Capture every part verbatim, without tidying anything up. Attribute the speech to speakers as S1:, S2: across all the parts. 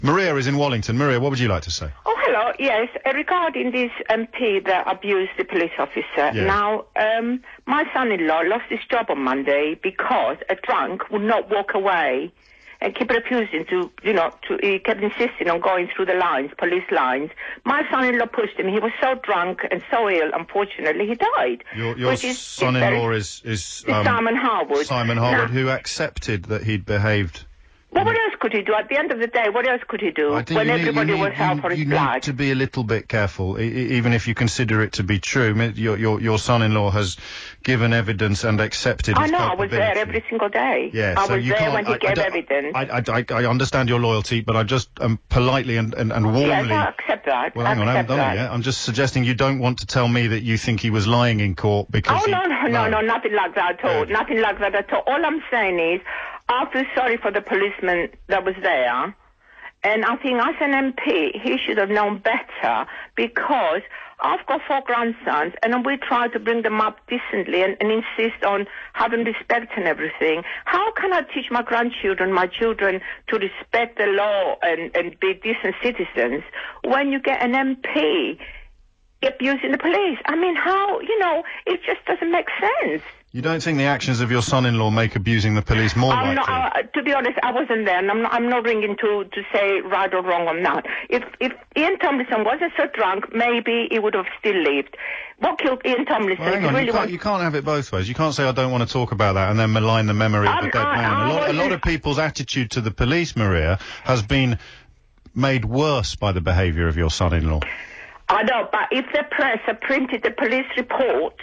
S1: Maria is in Wallington. Maria, what would you like to say?
S2: Oh, hello. Yes, uh, regarding this M P that abused the police officer.
S1: Yeah.
S2: Now, um, my son-in-law lost his job on Monday because a drunk would not walk away and kept refusing to, you know, to, he kept insisting on going through the lines, police lines. My son-in-law pushed him. He was so drunk and so ill, unfortunately, he died.
S1: Your, your
S2: is,
S1: son-in-law is, is,
S2: is
S1: um,
S2: Simon Harwood.
S1: Simon Harwood,
S2: now,
S1: who accepted that he'd behaved...
S2: Well, what else could he do? At the end of the day, what else could he do
S1: I think
S2: when
S1: you need,
S2: everybody
S1: you need,
S2: was out
S1: you,
S2: for his
S1: you
S2: blood?
S1: need to be a little bit careful, e even if you consider it to be true. Your, your, your son-in-law has given evidence and accepted
S2: I
S1: his
S2: know,
S1: culpability.
S2: I was there every single day.
S1: Yeah,
S2: I
S1: so
S2: was
S1: you
S2: there
S1: can't,
S2: when he
S1: I,
S2: gave
S1: I
S2: evidence.
S1: I, I, I, I understand your loyalty, but I just um, politely and, and, and warmly...
S2: Yes, I accept that.
S1: Well, hang on, I haven't
S2: accept
S1: done
S2: that.
S1: it yet. I'm just suggesting you don't want to tell me that you think he was lying in court because
S2: Oh,
S1: he...
S2: no, no, no, no, nothing like that at all.
S1: Good.
S2: Nothing like that at all. All I'm saying is, I feel sorry for the policeman that was there. And I think as an M P, he should have known better, because I've got four grandsons and we try to bring them up decently and, and insist on having respect and everything. How can I teach my grandchildren, my children, to respect the law and, and be decent citizens when you get an M P abusing the police? I mean, how, you know, it just doesn't make sense.
S1: You don't think the actions of your son-in-law make abusing the police more
S2: I'm
S1: likely?
S2: not, uh, to be honest, I wasn't there, and I'm not, I'm not ringing to, to say right or wrong on that. If if Ian Tomlinson wasn't so drunk, maybe he would have still lived. What killed Ian Tomlinson?
S1: Well, hang
S2: he
S1: on,
S2: really
S1: you, can't,
S2: wants-
S1: you can't have it both ways. You can't say, I don't want to talk about that, and then malign the memory of
S2: Um,
S1: a dead
S2: I-
S1: man.
S2: I
S1: A lot, a lot
S2: wasn't-
S1: of people's attitude to the police, Maria, has been made worse by the behaviour of your son-in-law.
S2: I know, but if the press had printed the police report,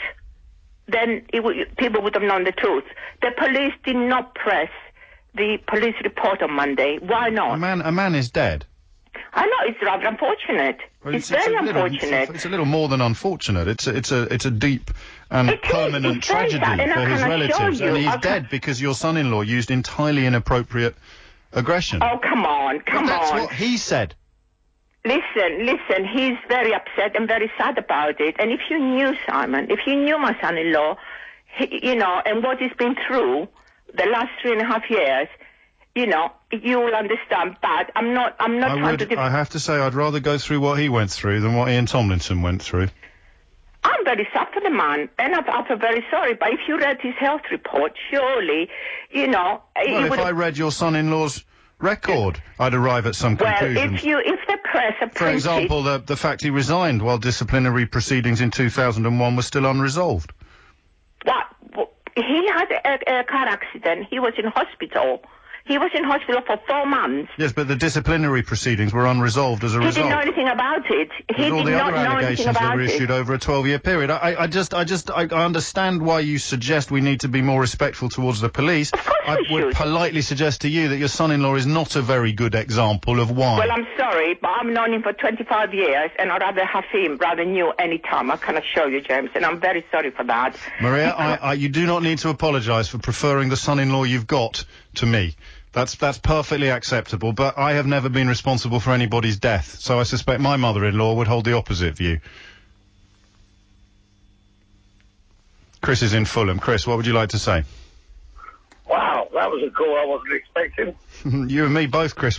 S2: then it would, people would have known the truth. The police did not press the police report on Monday. Why not?
S1: A man, a man is dead.
S2: I know, it's rather unfortunate.
S1: Well,
S2: it's, very
S1: a little,
S2: unfortunate.
S1: It's a little more than unfortunate. It's a, it's a, it's a deep and
S2: It is,
S1: permanent
S2: it's very
S1: tragedy
S2: sad, and I
S1: for his
S2: can assure
S1: relatives,
S2: you,
S1: and he's
S2: I can-
S1: dead because your son-in-law used entirely inappropriate aggression.
S2: Oh, come on, come
S1: Well, that's
S2: on.
S1: what he said.
S2: Listen, listen, he's very upset and very sad about it. And if you knew Simon, if you knew my son-in-law, he, you know, and what he's been through the last three and a half years, you know, you will understand. But I'm not, I'm not
S1: I
S2: trying
S1: would,
S2: to... Def-
S1: I have to say, I'd rather go through what he went through than what Ian Tomlinson went through.
S2: I'm very sad for the man, and I, I feel very sorry. But if you read his health report, surely, you know... he
S1: Well, if
S2: would
S1: I read your son-in-law's record, I'd arrive at some
S2: Well,
S1: conclusions.
S2: if you, if the press... had
S1: For
S2: printed-
S1: example, the, the fact he resigned while disciplinary proceedings in two thousand one were still unresolved.
S2: What? He had a, a car accident. He was in hospital. He was in hospital for four months.
S1: Yes, but the disciplinary proceedings were unresolved as a
S2: He
S1: result.
S2: didn't know anything about it. He
S1: With all
S2: did
S1: the
S2: not
S1: other
S2: know anything
S1: allegations that
S2: about
S1: were
S2: it.
S1: issued over a twelve-year period. I, I just, I just, I, I understand why you suggest we need to be more respectful towards the police.
S2: Of course
S1: I
S2: we
S1: would
S2: should.
S1: politely suggest to you that your son-in-law is not a very good example of why.
S2: Well, I'm sorry, but I've known him for twenty-five years, and I'd rather have him rather than you any time. I can assure you, James, and I'm very sorry for that.
S1: Maria, I, I, you do not need to apologise for preferring the son-in-law you've got to me. That's that's perfectly acceptable, but I have never been responsible for anybody's death, so I suspect my mother-in-law would hold the opposite view. Chris is in Fulham. Chris, what would you like to say?
S3: Wow, that was a call I wasn't expecting.
S1: You and me both, Chris.